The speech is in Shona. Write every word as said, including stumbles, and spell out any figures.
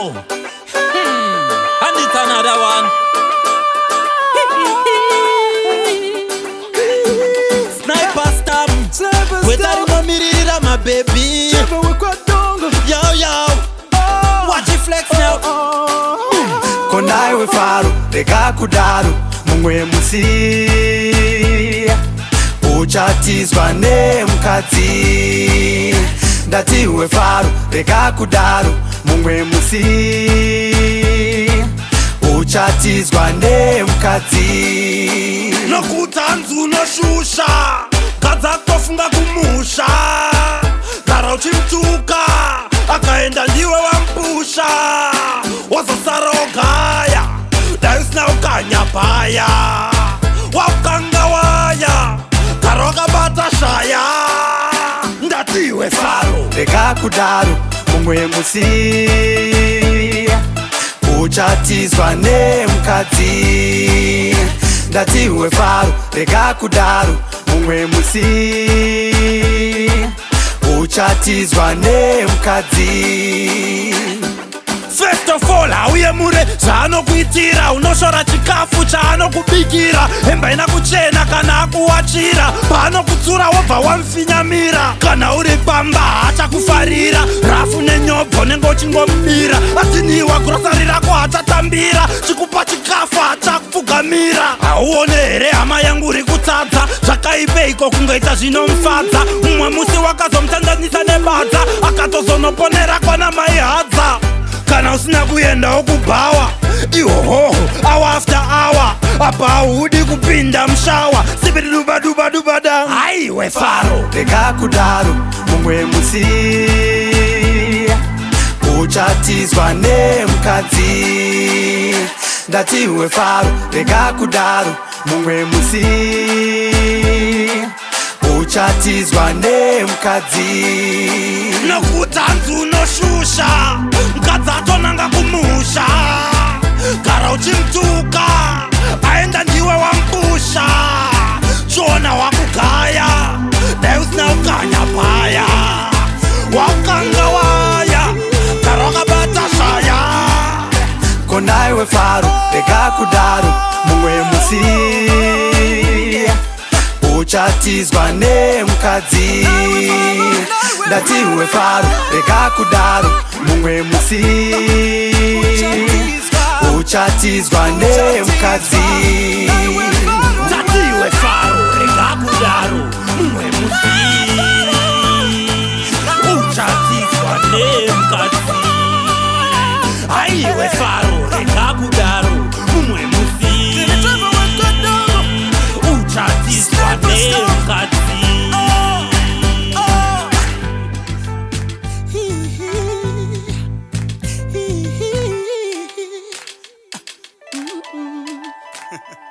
know. Hmm. And it's another one. Sniper stamp. With that mama my baby. Yo yo. Watch it flex now. Konai we faru, rega kudaru, mungwe musi. Uchatizwa ne mukadzi. Ndati we faru, rega kudaru, mungwe musi. Uchatizwa ne mukadzi. Nokutanzu no shusha, kadza tofunga kumusha. Gara uchimtuka, akaenda ndiwe wampusha. Wazosara ogaya, daisna ukanyapaya. Wakanga waya, karoga batashaya. Ndati we faru, rega kudaru, mungwe musi. Uchatizwa ne mukadzi. Ndati we faru, rega kudaru, mungwe musi. Uchatizwa ne mukadzi. First of all, auye mure zano kuitira. Unoshora chikafu chano kubikira. Hemba ina kuchena kana kuachira. Pano kutsura wabva wamfinyamira. Kana uri pamba hacha kufarira. Rafu nenyobo nengo chingomira. Atiniwa grocery rako hacha tambira. Chikupa chikafu hacha kufugamira. Auone here hama yangu uri kutadza. Zvakaipeiko kungoita zvinomfadza. Umwe musi wakazomutsandanisa nebadza. Akatozonoponera kwana mai hadza. Kana usina kuenda ukubhawa. Ihoho, hour after hour. Apa haudi kupinda mshawa. Sibiri duba duba duba da. Hai we faro, rega kudaru, mungwe musi. Uchatizwa ne mukadzi. Ndati we faro, rega kudaru, mungwe musi. Uchatizwa ne mukadzi. Nokutanzu no shusha, mkadzi atonanga kumusha. Gara uchimtuka, aenda ndiwe wampusha. Chona wakugaya, dai usina ukanyapaya. Wakanga waya, karoga batashaya. Konai we faru, rega kudaru, mungwe musi. Uchatizwa ne mukadzi. Ndati we faru, rega kudaru, mungwe musi. Uchatizwa ne mukadzi. Ndati we faru, rega kudaru, mungwe musi. Uchatizwa ne mukadzi. Ai we faru, rega kudaru, mungwe musi. Uchatizwa ne mukadzi. Ha ha.